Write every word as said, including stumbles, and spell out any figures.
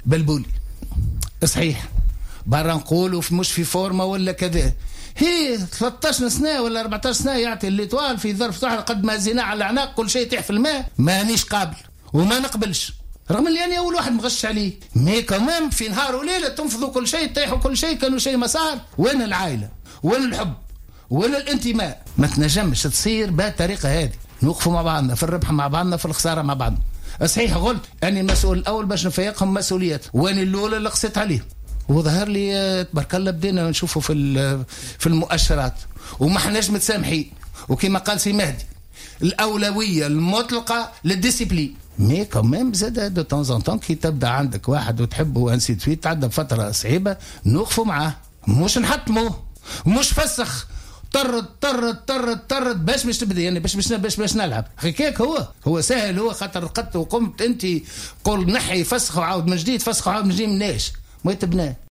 بلبولي صحيح برا نقولوا مش في فورمه ولا كذا، هي ثلاثة عشر سنه ولا أربعة عشر سنه يعطي الليتوال في ظرف صح قد ما زنا على العناق كل شيء يطيح في الماء. مانيش قابل وما نقبلش رغم اللي انا اول واحد مغش عليه، مي كمان في نهار وليله تنفضوا كل شيء تطيحوا كل شيء كانوا شيء ما صار. وين العائله؟ وين الحب؟ وين الانتماء؟ ما تنجمش تصير بهالطريقه هذه. نوقفوا مع بعضنا في الربح مع بعضنا في الخساره مع بعضنا. صحيح قلت اني المسؤول الاول باش نفيقهم مسؤوليات، واني الاولى اللي قصيت عليه وظهر لي تبارك الله بدينا نشوفه في في المؤشرات وما حناش متسامحين. وكما قال سي مهدي الاولويه المطلقه للديسيبلين، مي كمان زاد دو طون زون طون كي تبدا عندك واحد وتحبه وانسي تويت تعدى فتره صعيبه نوقفوا معاه، مش نحطموه مش فسخ طرد طرد طرد طرد باش باش تبدا يعني باش باش باش باش نلعب هكاك. هو هو سهل هو خاطر رقدت وقمت انت قول نحي فسخ وعاود من جديد فسخ وعاود من جديد مناش ما يتبناه.